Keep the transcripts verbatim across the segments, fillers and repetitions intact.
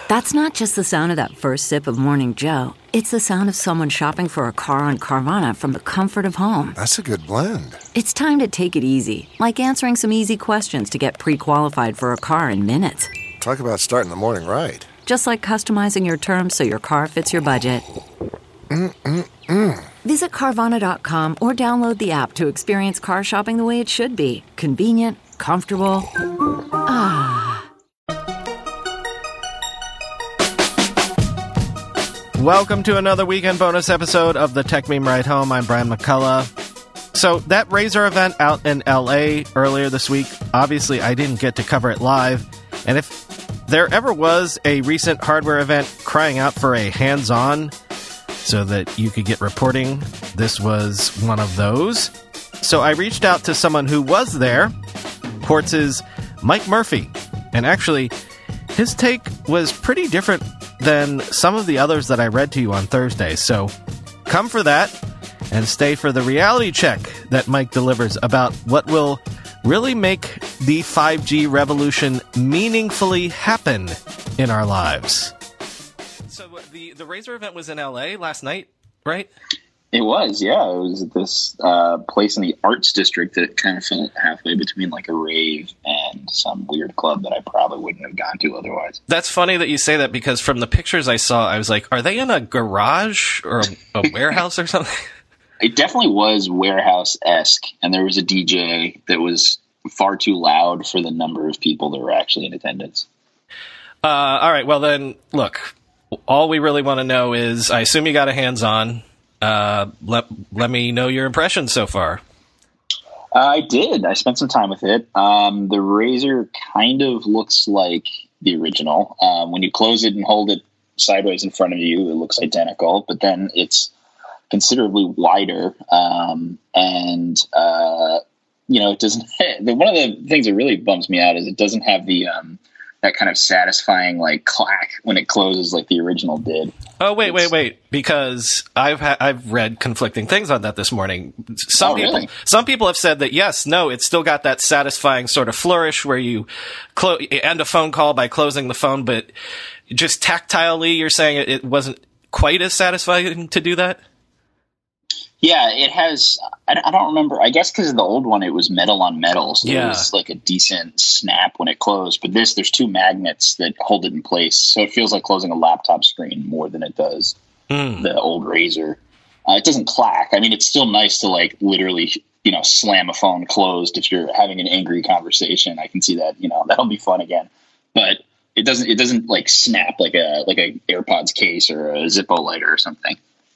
That's not just the sound of that first sip of Morning Joe. It's the sound of someone shopping for a car on Carvana from the comfort of home. That's a good blend. It's time to take it easy, like answering some easy questions to get pre-qualified for a car in minutes. Talk about starting the morning right. Just like customizing your terms so your car fits your budget. Mm-mm-mm. Visit Carvana dot com or download the app to experience car shopping the way it should be. Convenient, comfortable. Ah. Welcome to another weekend bonus episode of the Tech Meme Ride Home. I'm Brian McCullough. So that Razer event out in L A earlier this week, obviously I didn't get to cover it live. And if there ever was a recent hardware event crying out for a hands-on so that you could get reporting, this was one of those. So I reached out to someone who was there, Quartz's Mike Murphy. And actually, his take was pretty different than some of the others that I read to you on Thursday. So come for that and stay for the reality check that Mike delivers about what will really make the five G revolution meaningfully happen in our lives. So the, the Razer event was in L A last night, right? It was, yeah. It was at this uh, place in the arts district that kind of felt halfway between like a rave and some weird club that I probably wouldn't have gone to otherwise. That's funny that you say that because from the pictures I saw, I was like, are they in a garage or a, a warehouse or something? It definitely was warehouse-esque, and there was a D J that was far too loud for the number of people that were actually in attendance. Uh, all right, well then, look, all we really want to know is, I assume you got a hands-on. Uh, let let me know your impressions so far. Uh, I did. I spent some time with it. Um, the Razer kind of looks like the original. Um, when you close it and hold it sideways in front of you, it looks identical, but then it's considerably wider. Um, and, uh, you know, it doesn't, one of the things that really bums me out is it doesn't have the, um, that kind of satisfying like clack when it closes like the original did. Oh wait, wait, wait! Because I've ha- I've read conflicting things on that this morning. Some oh, people, really? some people have said that yes, no, it's still got that satisfying sort of flourish where you clo- end a phone call by closing the phone, but just tactilely, you're saying it, it wasn't quite as satisfying to do that. Yeah, it has. I, I don't remember. I guess because of the old one, it was metal on metal, so yeah. It was like a decent snap when it closed. But this, there's two magnets that hold it in place, so it feels like closing a laptop screen more than it does mm. the old Razer. Uh, it doesn't clack. I mean, it's still nice to like literally, you know, slam a phone closed if you're having an angry conversation. I can see that. You know, that'll be fun again. But it doesn't. It doesn't like snap like a like a AirPods case or a Zippo lighter or something.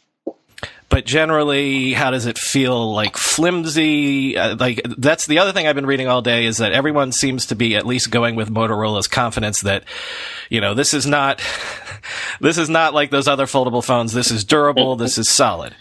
But generally, how does it feel? Like flimsy? Uh, like that's the other thing I've been reading all day is that everyone seems to be at least going with Motorola's confidence that, you know, this is not, this is not like those other foldable phones. This is durable. This is solid.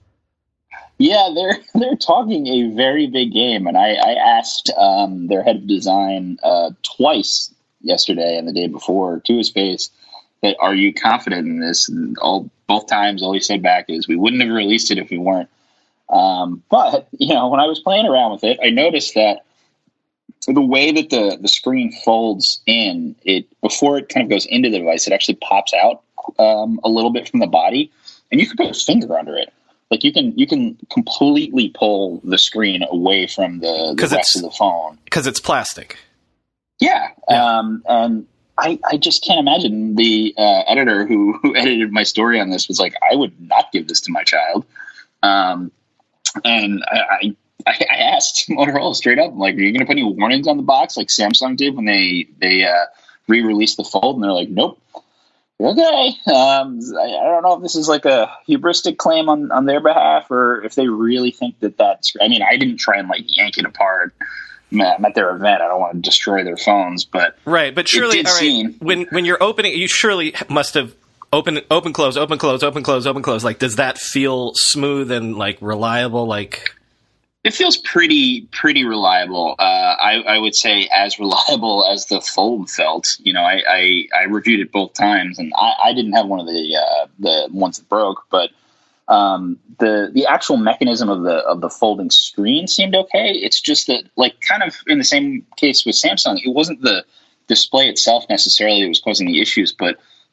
Yeah, they're they're talking a very big game, and I, I asked um, their head of design uh, twice yesterday and the day before to his face that are you confident in this? And all both times, all he said back is we wouldn't have released it if we weren't. Um, but you know, when I was playing around with it, I noticed that the way that the the screen folds in, it before it kind of goes into the device, it actually pops out um, a little bit from the body, and you can put a finger under it. Like you can you can completely pull the screen away from the, the rest of the phone because it's plastic. Yeah, yeah. Um, and I, I just can't imagine the uh, editor who, who edited my story on this was like, I would not give this to my child. Um, and I, I, I asked Motorola straight up, I'm like, are you going to put any warnings on the box like Samsung did when they, they uh, re-released the Fold? And they're like, nope. Okay. Um, I, I don't know if this is like a hubristic claim on, on their behalf or if they really think that that's, I mean, I didn't try and like yank it apart. I'm at their event. I don't want to destroy their phones, but right. But surely, all right, seem, when when you're opening, you surely must have open, open, close, open, close, open, close, open, close. Like, does that feel smooth and like reliable? Like, it feels pretty pretty reliable. Uh, I, I would say as reliable as the Fold felt. You know, I I, I reviewed it both times, and I, I didn't have one of the uh, the ones that broke, but. Um, the the actual mechanism of the of the folding screen seemed okay. It's just that, like, kind of in the same case with Samsung, it wasn't the display itself necessarily that was causing the issues, but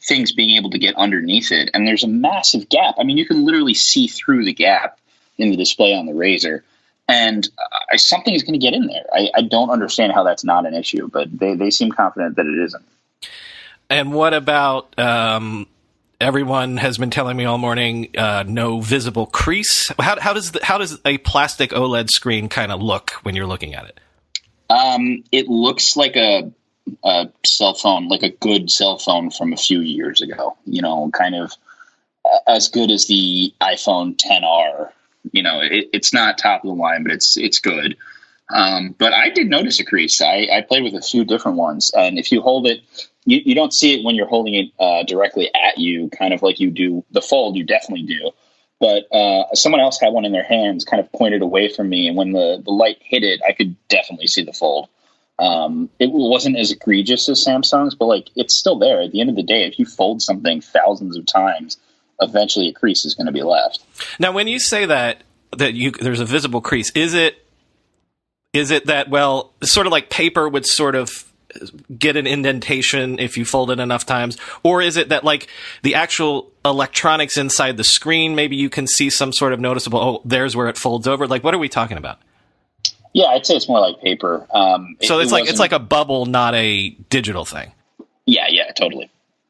things being able to get underneath it. And there's a massive gap. I mean, you can literally see through the gap in the display on the Razr. And uh, something is going to get in there. I, I don't understand how that's not an issue, but they, they seem confident that it isn't. And what about, um, everyone has been telling me all morning, uh, no visible crease. How, how does the, how does a plastic OLED screen kind of look when you're looking at it? Um, it looks like a, a cell phone, like a good cell phone from a few years ago, you know, kind of as good as the iPhone ten R. You know, it, it's not top of the line, but it's it's good. Um, but I did notice a crease. I, I played with a few different ones, and if you hold it, you, you don't see it when you're holding it uh, directly at you, kind of like you do the Fold. You definitely do. But uh, someone else had one in their hands, kind of pointed away from me, and when the, the light hit it, I could definitely see the Fold. Um, it wasn't as egregious as Samsung's, but like it's still there. At the end of the day, if you fold something thousands of times, eventually a crease is going to be left. Now, when you say that that you there's a visible crease, is it is it that, well, sort of like paper would sort of get an indentation if you fold it enough times, or is it that like the actual electronics inside the screen, maybe you can see some sort of noticeable, oh, there's where it folds over? Like, what are we talking about? Yeah, I'd say it's more like paper. Um, so it, it's it like it's like a bubble, not a digital thing. Yeah, yeah, totally.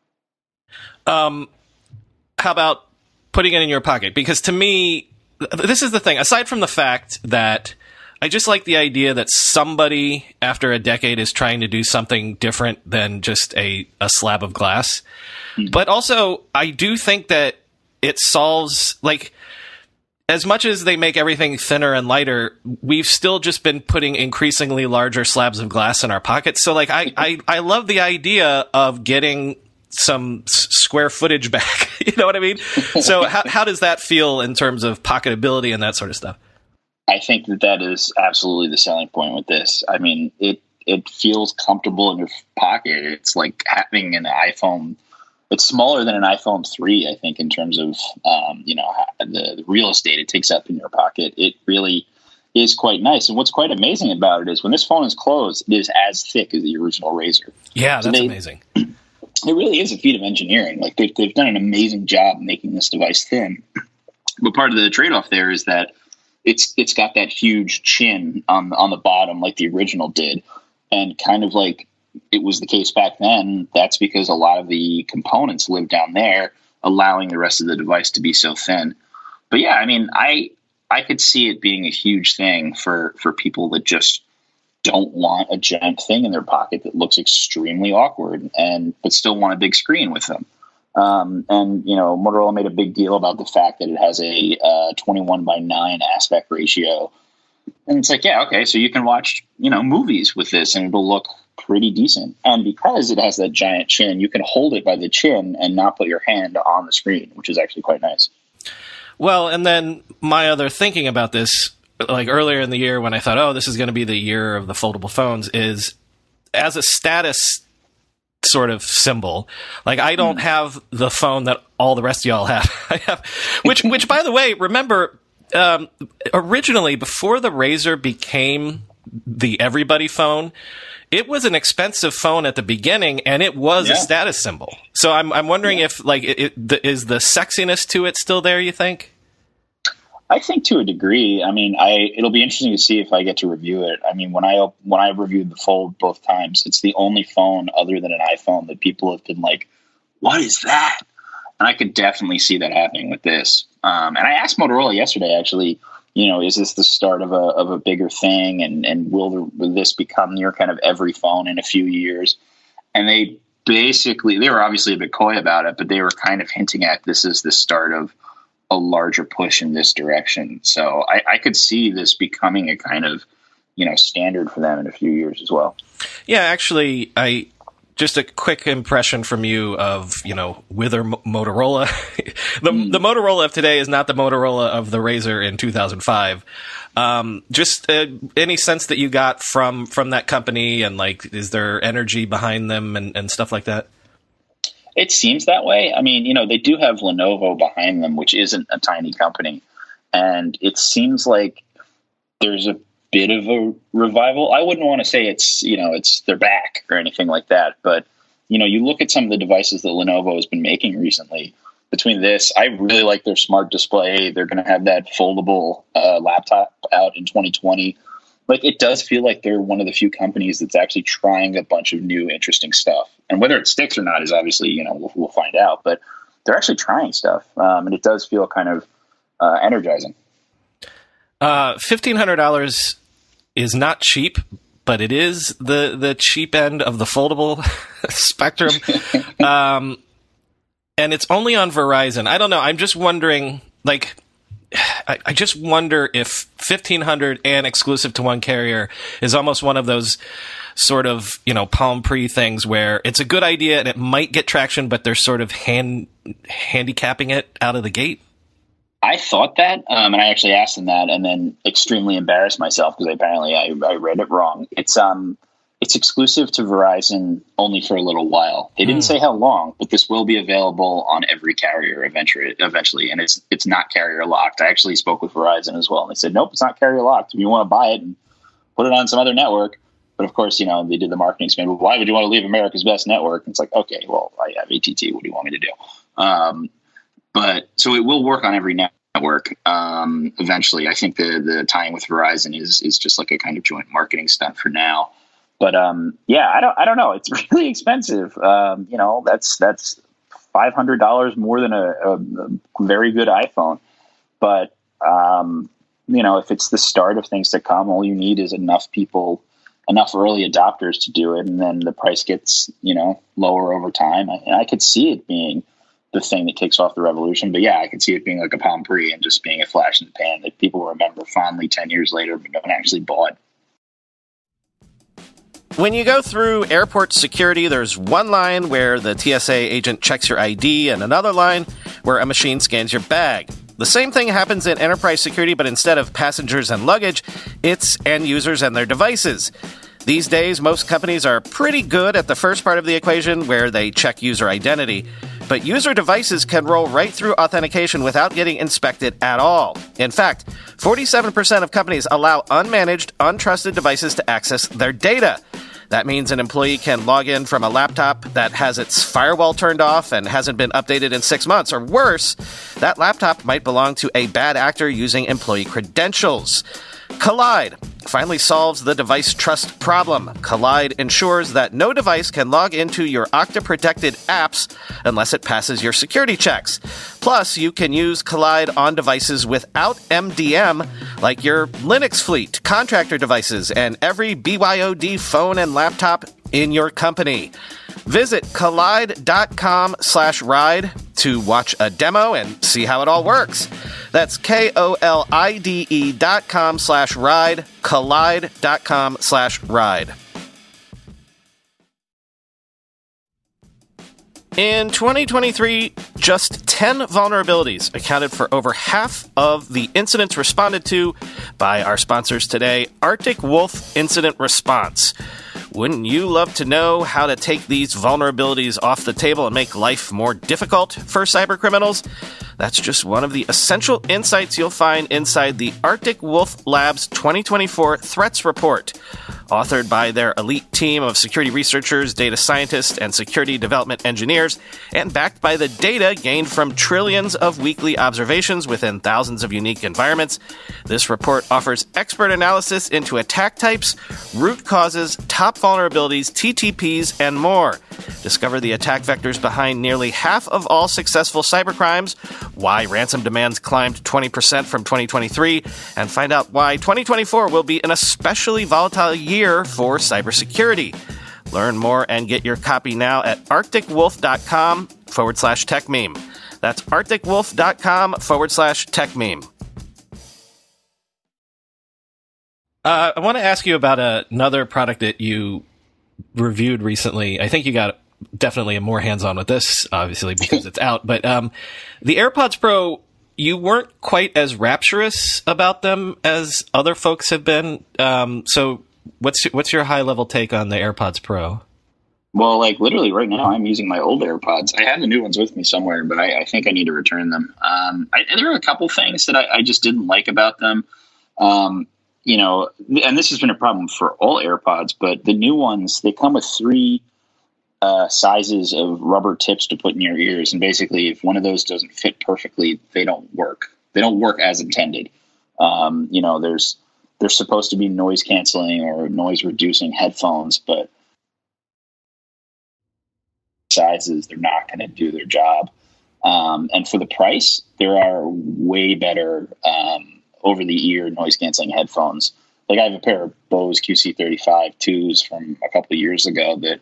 Um. How about putting it in your pocket? Because to me, this is the thing. Aside from the fact that I just like the idea that somebody after a decade is trying to do something different than just a, a slab of glass. Mm-hmm. But also, I do think that it solves, like, as much as they make everything thinner and lighter, we've still just been putting increasingly larger slabs of glass in our pockets. So, like, I, I, I love the idea of getting some s- square footage back. You know what I mean? So how how does that feel in terms of pocketability and that sort of stuff? I think that that is absolutely the selling point with this. I mean, it it feels comfortable in your pocket. It's like having an iPhone. It's smaller than an iPhone three, I think, in terms of um, you know the, the real estate it takes up in your pocket. It really is quite nice. And what's quite amazing about it is when this phone is closed, it is as thick as the original Razr. Yeah, that's so they, amazing. It really is a feat of engineering. Like they've, they've done an amazing job making this device thin. But part of the trade-off there is that it's it's got that huge chin on on the bottom, like the original did, and kind of like it was the case back then. That's because a lot of the components live down there, allowing the rest of the device to be so thin. But yeah, I mean, I I could see it being a huge thing for for people that just don't want a giant thing in their pocket that looks extremely awkward and but still want a big screen with them. Um, and, you know, Motorola made a big deal about the fact that it has a uh, twenty-one by nine aspect ratio. And it's like, yeah, okay, so you can watch, you know, movies with this and it'll look pretty decent. And because it has that giant chin, you can hold it by the chin and not put your hand on the screen, which is actually quite nice. Well, and then my other thinking about this, like earlier in the year when I thought, oh, this is going to be the year of the foldable phones, is as a status sort of symbol. Like, I don't have the phone that all the rest of y'all have. I have, which, which by the way, remember, um, originally before the Razr became the everybody phone, it was an expensive phone at the beginning, and it was yeah. a status symbol. So I'm I'm wondering yeah. if like it, it, the, is the sexiness to it still there? You think? I think to a degree. I mean, I it'll be interesting to see if I get to review it. I mean, when I when I reviewed the Fold both times, it's the only phone other than an iPhone that people have been like, "What is that?" And I could definitely see that happening with this. Um, and I asked Motorola yesterday, actually, you know, is this the start of a of a bigger thing, and and will, the, will this become near kind of every phone in a few years? And they basically, they were obviously a bit coy about it, but they were kind of hinting at this is the start of a larger push in this direction. So I, I could see this becoming a kind of, you know, standard for them in a few years as well. Yeah, actually, I just a quick impression from you of, you know, Wither Motorola. the mm. the Motorola of today is not the Motorola of the Razr in two thousand five. Um, just uh, any sense that you got from from that company, and like, is there energy behind them and, and stuff like that? It seems that way. I mean, you know, they do have Lenovo behind them, which isn't a tiny company. And it seems like there's a bit of a revival. I wouldn't want to say it's, you know, it's they're back or anything like that. But, you know, you look at some of the devices that Lenovo has been making recently. Between this, I really like their smart display. They're going to have that foldable uh, laptop out in twenty twenty. Like, it does feel like they're one of the few companies that's actually trying a bunch of new, interesting stuff. And whether it sticks or not is obviously, you know, we'll, we'll find out. But they're actually trying stuff, um, and it does feel kind of uh, energizing. Uh, fifteen hundred dollars is not cheap, but it is the the cheap end of the foldable spectrum. Um, and it's only on Verizon. I don't know. I'm just wondering, like, I, I just wonder if fifteen hundred and exclusive to one carrier is almost one of those sort of, you know, Palm Pre things where it's a good idea and it might get traction, but they're sort of hand handicapping it out of the gate. I thought that, um, and I actually asked them that, and then extremely embarrassed myself because apparently I, I read it wrong. It's um, it's exclusive to Verizon only for a little while. They didn't mm. say how long, but this will be available on every carrier eventually. Eventually, and it's it's not carrier locked. I actually spoke with Verizon as well, and they said, nope, it's not carrier locked. If you want to buy it and put it on some other network. But of course, you know, they did the marketing spin. Well, why would you want to leave America's best network? And it's like, okay, well, I have A T T. What do you want me to do? Um, But so it will work on every network um, eventually. I think the the tying with Verizon is is just like a kind of joint marketing stunt for now. But um, yeah, I don't I don't know. It's really expensive. Um, you know, that's that's five hundred dollars more than a, a, a very good iPhone. But um, you know, if it's the start of things to come, all you need is enough people, enough early adopters to do it, and then the price gets, you know, lower over time. I, and I could see it being the thing that kicks off the revolution. But yeah, I could see it being like a Palm Pre and just being a flash in the pan that people remember fondly ten years later, but don't actually bought. When you go through airport security, there's one line where the T S A agent checks your I D and another line where a machine scans your bag. The same thing happens in enterprise security, but instead of passengers and luggage, it's end users and their devices. These days, most companies are pretty good at the first part of the equation where they check user identity. But user devices can roll right through authentication without getting inspected at all. In fact, forty-seven percent of companies allow unmanaged, untrusted devices to access their data. That means an employee can log in from a laptop that has its firewall turned off and hasn't been updated in six months. Or worse, that laptop might belong to a bad actor using employee credentials. Kolide finally solves the device trust problem. Kolide ensures that no device can log into your Okta-protected apps unless it passes your security checks. Plus, you can use Kolide on devices without M D M, like your Linux fleet, contractor devices, and every B Y O D phone and laptop in your company. Visit kolide.com slash ride to watch a demo and see how it all works. That's K-O-L-I-D-E dot com slash ride, kolide.com slash ride. In twenty twenty-three, just ten vulnerabilities accounted for over half of the incidents responded to by our sponsors today, Arctic Wolf Incident Response. Wouldn't you love to know how to take these vulnerabilities off the table and make life more difficult for cybercriminals? That's just one of the essential insights you'll find inside the Arctic Wolf Labs twenty twenty-four Threats Report, authored by their elite team of security researchers, data scientists, and security development engineers, and backed by the data gained from trillions of weekly observations within thousands of unique environments. This report offers expert analysis into attack types, root causes, top vulnerabilities, T T Ps, and more. Discover the attack vectors behind nearly half of all successful cybercrimes, why ransom demands climbed twenty percent from twenty twenty-three, and find out why twenty twenty-four will be an especially volatile year for cybersecurity. Learn more and get your copy now at arcticwolf.com forward slash techmeme. That's arcticwolf.com forward slash techmeme. Uh, I want to ask you about uh, another product that you reviewed recently. I think you got definitely more hands-on with this, obviously, because it's out. But um, the AirPods Pro, you weren't quite as rapturous about them as other folks have been. Um, so what's what's your high-level take on the AirPods Pro? Well, like literally right now, I'm using my old AirPods. I have the new ones with me somewhere, but I, I think I need to return them. Um, I, there are a couple things that I, I just didn't like about them. Um, you know, and this has been a problem for all AirPods, but the new ones, they come with three uh, sizes of rubber tips to put in your ears. And basically, if one of those doesn't fit perfectly, they don't work. They don't work as intended. Um, you know, there's they're supposed to be noise canceling or noise reducing headphones, but sizes, they're not going to do their job. Um, and for the price, there are way better um, over-the-ear noise-canceling headphones. Like I have a pair of Bose Q C thirty-five twos from a couple of years ago that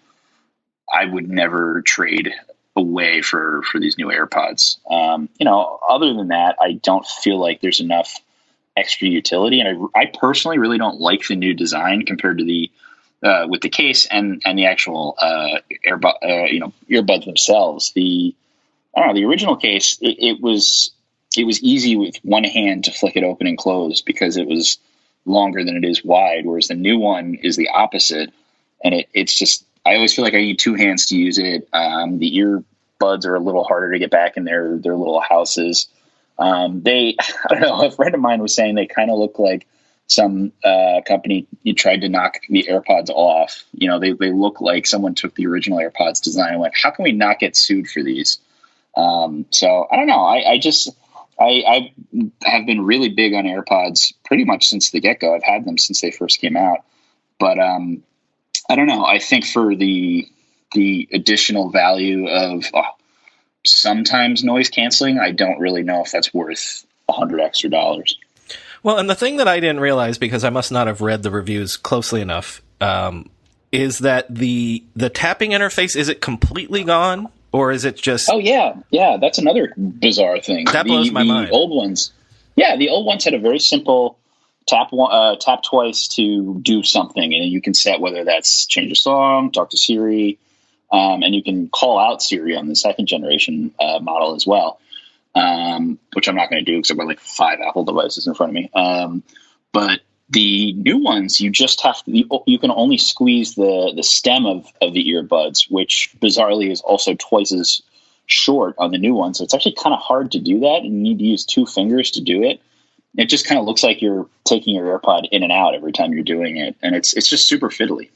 I would never trade away for, for these new AirPods. Um, you know, other than that, I don't feel like there's enough extra utility. And I, I personally really don't like the new design compared to the uh, with the case and and the actual uh, earbud, uh, you know, earbuds themselves. The I don't know, the original case, it, it was it was easy with one hand to flick it open and close because it was longer than it is wide, whereas the new one is the opposite. And it, it's just, I always feel like I need two hands to use it. Um, the earbuds are a little harder to get back in their, their little houses. Um, they, I don't know, a friend of mine was saying they kind of look like some uh, company you tried to knock the AirPods off. You know, they, they look like someone took the original AirPods design and went, how can we not get sued for these? Um, so I don't know. I, I just, I, I have been really big on AirPods pretty much since the get go. I've had them since they first came out, but, um, I don't know. I think for the, the additional value of oh, sometimes noise canceling, I don't really know if that's worth a hundred extra dollars. Well, and the thing that I didn't realize, because I must not have read the reviews closely enough, um, is that the, the tapping interface, is it completely gone? Or is it just... Oh, yeah. Yeah, that's another bizarre thing. That blows the, my the mind. old ones. Yeah, the old ones had a very simple tap one, uh, tap twice to do something. And you can set whether that's change a song, talk to Siri, um, and you can call out Siri on the second generation uh, model as well, um, which I'm not going to do because I've got like five Apple devices in front of me. Um, but the new ones, you just have to, you, you can only squeeze the, the stem of, of the earbuds, which bizarrely is also twice as short on the new one. So it's actually kind of hard to do that. And you need to use two fingers to do it. It just kind of looks like you're taking your AirPod in and out every time you're doing it. And it's, it's just super fiddly.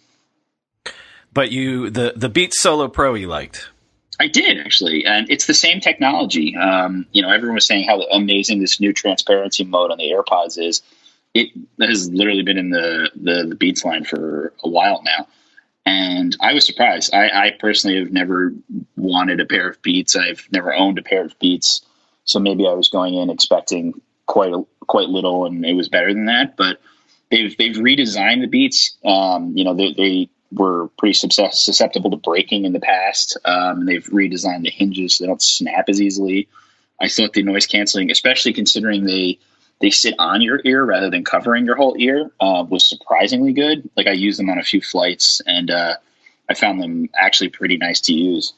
But you, the, the Beats Solo Pro you liked. I did actually. And it's the same technology. Um, you know, everyone was saying how amazing this new transparency mode on the AirPods is. It has literally been in the, the, the Beats line for a while now. And I was surprised. I, I personally have never wanted a pair of Beats. I've never owned a pair of Beats. So maybe I was going in expecting quite a, quite little and it was better than that. But they've they've redesigned the Beats. Um, you know, they, they were pretty susceptible to breaking in the past. Um, and they've redesigned the hinges so they don't snap as easily. I thought the noise canceling, especially considering they they sit on your ear rather than covering your whole ear, uh, was surprisingly good. Like I used them on a few flights and uh, I found them actually pretty nice to use.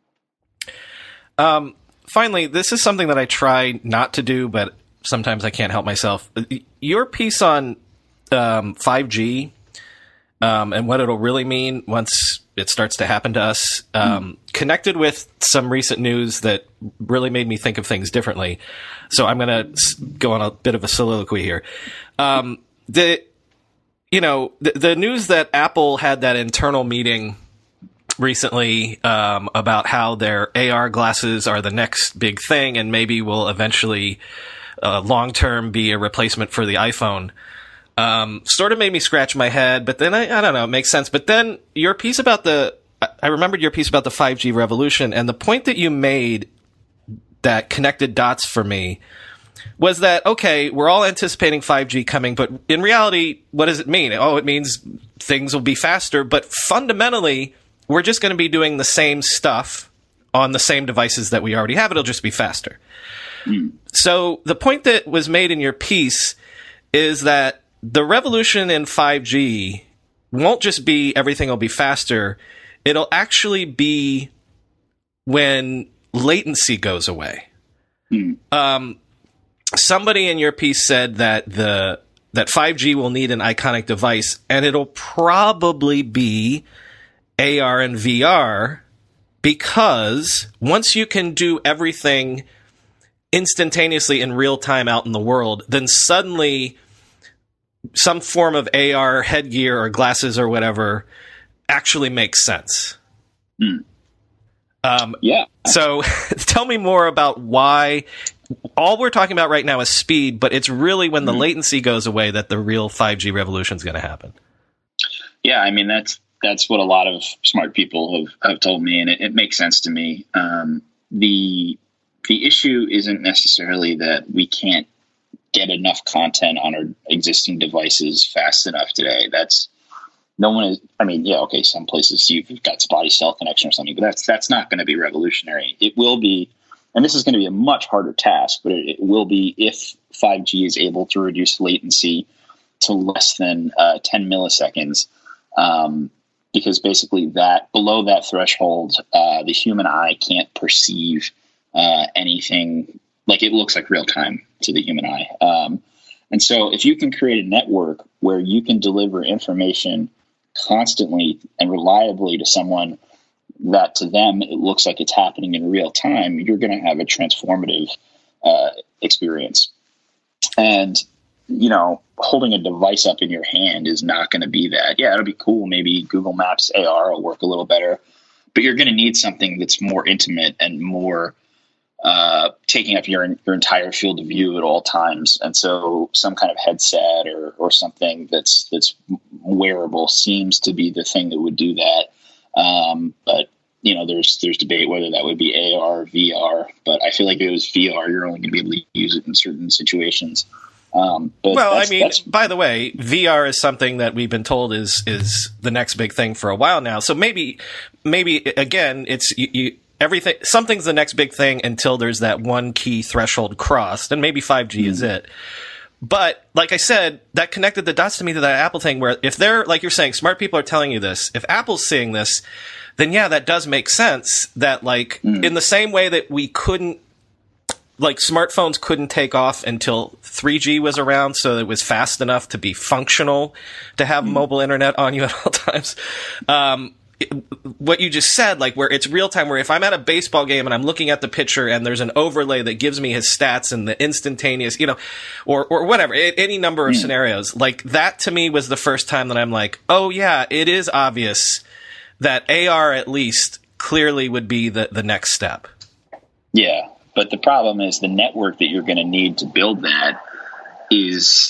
Um, finally, this is something that I try not to do, but sometimes I can't help myself. Your piece on um, five G um, and what it'll really mean once it starts to happen to us, um, mm. connected with some recent news that really made me think of things differently. So I'm going to go on a bit of a soliloquy here. Um, the, you know, the, the news that Apple had that internal meeting recently, um, about how their A R glasses are the next big thing and maybe will eventually, uh, long-term be a replacement for the iPhone. Um, sort of made me scratch my head, but then I, I don't know, it makes sense. But then your piece about the, I remembered your piece about the five G revolution, and the point that you made that connected dots for me was that, okay, we're all anticipating five G coming, but in reality, what does it mean? Oh, it means things will be faster, but fundamentally, we're just going to be doing the same stuff on the same devices that we already have. It'll just be faster. Mm. So the point that was made in your piece is that the revolution in five G won't just be everything will be faster. It'll actually be when latency goes away. Mm. Um, somebody in your piece said that the that five G will need an iconic device, and it'll probably be A R and V R, because once you can do everything instantaneously in real time out in the world, then suddenly some form of A R headgear or glasses or whatever actually makes sense. Mm. Um, yeah. So tell me more about why. All we're talking about right now is speed, but it's really when the mm-hmm. latency goes away that the real five G revolution is going to happen. Yeah, I mean, that's that's what a lot of smart people have, have told me, and it, it makes sense to me. Um, the the issue isn't necessarily that we can't get enough content on our existing devices fast enough today. That's no one is. I mean, yeah, okay, some places you've got spotty cell connection or something, but that's that's not going to be revolutionary. It will be. And this is going to be a much harder task, but it, it will be if five G is able to reduce latency to less than uh, ten milliseconds, um, because basically that below that threshold, uh, the human eye can't perceive uh, anything like it looks like real time to the human eye. Um, and so if you can create a network where you can deliver information constantly and reliably to someone that to them it looks like it's happening in real time, you're going to have a transformative uh, experience. And, you know, holding a device up in your hand is not going to be that. Yeah, it'll be cool. Maybe Google Maps A R will work a little better, but you're going to need something that's more intimate and more uh, taking up your your entire field of view at all times. And so some kind of headset or or something that's that's wearable seems to be the thing that would do that. Um, but you know, there's there's debate whether that would be A R or V R. But I feel like if it was V R, you're only going to be able to use it in certain situations. Um, but well, I mean, by the way, V R is something that we've been told is is the next big thing for a while now. So maybe maybe again, it's you, you, everything. Something's the next big thing until there's that one key threshold crossed, and maybe five G mm-hmm. is it. But like I said, that connected the dots to me to that Apple thing where if they're, like you're saying, smart people are telling you this, if Apple's seeing this, then yeah, that does make sense that like mm. in the same way that we couldn't, like smartphones couldn't take off until three G was around, so it was fast enough to be functional to have mm. mobile internet on you at all times. Um, what you just said, like where it's real time, where if I'm at a baseball game and I'm looking at the pitcher and there's an overlay that gives me his stats and the instantaneous, you know, or, or whatever, any number of mm. scenarios, like that to me was the first time that I'm like, oh yeah, it is obvious that A R at least clearly would be the, the next step. Yeah. But the problem is the network that you're going to need to build that is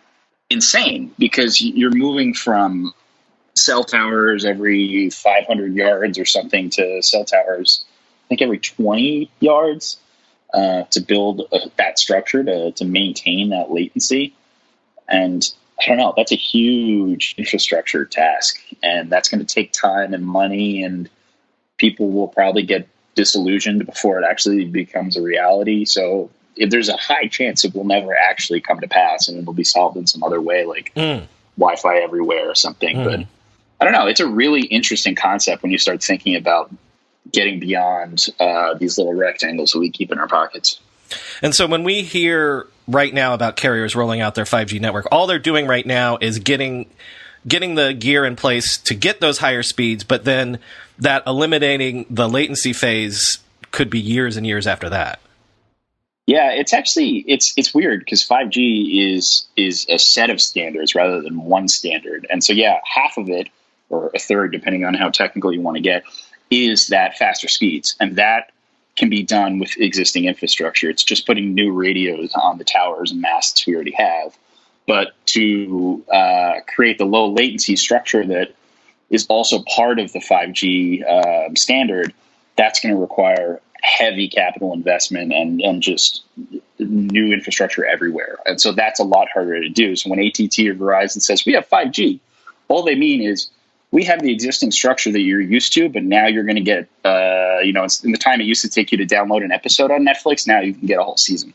insane because you're moving from cell towers every five hundred yards or something to cell towers, I think every twenty yards uh, to build a, that structure to, to maintain that latency. And I don't know, that's a huge infrastructure task. And that's going to take time and money, and people will probably get disillusioned before it actually becomes a reality. So if there's a high chance it will never actually come to pass and it will be solved in some other way, like mm. Wi-Fi everywhere or something. Mm. But I don't know. It's a really interesting concept when you start thinking about getting beyond uh, these little rectangles that we keep in our pockets. And so when we hear right now about carriers rolling out their five G network, all they're doing right now is getting getting the gear in place to get those higher speeds, but then that eliminating the latency phase could be years and years after that. Yeah, it's actually it's it's weird because five G is is a set of standards rather than one standard. And so yeah, half of it, or a third, depending on how technical you want to get, is that faster speeds. And that can be done with existing infrastructure. It's just putting new radios on the towers and masts we already have. But to uh, create the low latency structure that is also part of the five G uh, standard, that's going to require heavy capital investment and, and just new infrastructure everywhere. And so that's a lot harder to do. So when A T T or Verizon says we have five G, all they mean is we have the existing structure that you're used to, but now you're going to get, uh, you know, in the time it used to take you to download an episode on Netflix, now you can get a whole season.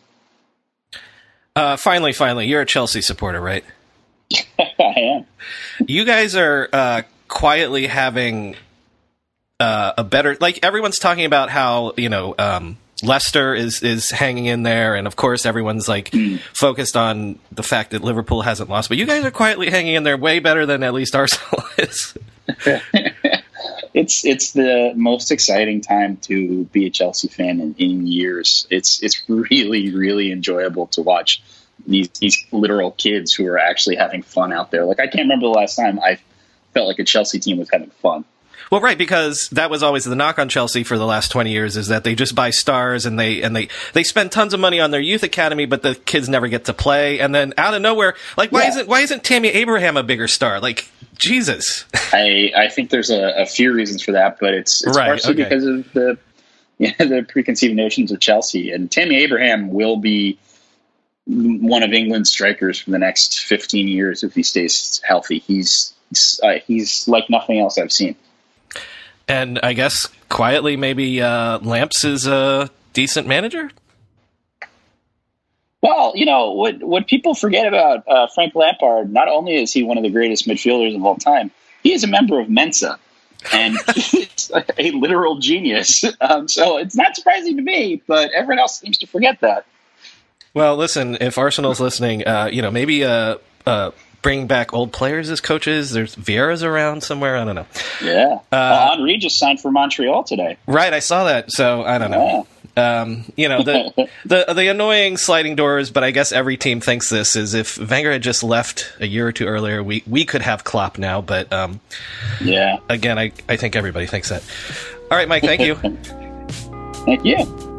Uh, finally, finally, you're a Chelsea supporter, right? I am. You guys are uh, quietly having uh, a better, like everyone's talking about how, you know, um, Leicester is, is hanging in there. And of course, everyone's like mm. focused on the fact that Liverpool hasn't lost, but you guys are quietly hanging in there way better than at least Arsenal is. It's it's the most exciting time to be a Chelsea fan in, in years. It's it's really, really enjoyable to watch these these literal kids who are actually having fun out there. Like, I can't remember the last time I felt like a Chelsea team was having fun. Well, right, because that was always the knock on Chelsea for the last twenty years, is that they just buy stars and they and they they spend tons of money on their youth academy, but the kids never get to play. And then out of nowhere, like why Yeah. isn't why isn't Tammy Abraham a bigger star? Like Jesus. I, I think there's a, a few reasons for that, but it's, it's Right, partially okay. because of the yeah, the preconceived notions of Chelsea. And Tammy Abraham will be one of England's strikers for the next fifteen years if he stays healthy. He's uh, he's like nothing else I've seen. And I guess quietly, maybe uh, Lamps is a decent manager. Well, you know, what what people forget about uh, Frank Lampard, not only is he one of the greatest midfielders of all time, he is a member of Mensa. And he's a literal genius. Um, so it's not surprising to me, but everyone else seems to forget that. Well, listen, if Arsenal's listening, uh, you know, maybe uh, uh, bring back old players as coaches. There's Vieira's around somewhere. I don't know. Yeah. Uh, well, Henry just signed for Montreal today. Right, I saw that. So I don't know. Um, you know, the, the the annoying sliding doors, but I guess every team thinks this, is if Wenger had just left a year or two earlier, we, we could have Klopp now. But um, Yeah. again, I, I think everybody thinks that. All right, Mike, thank you. Thank you.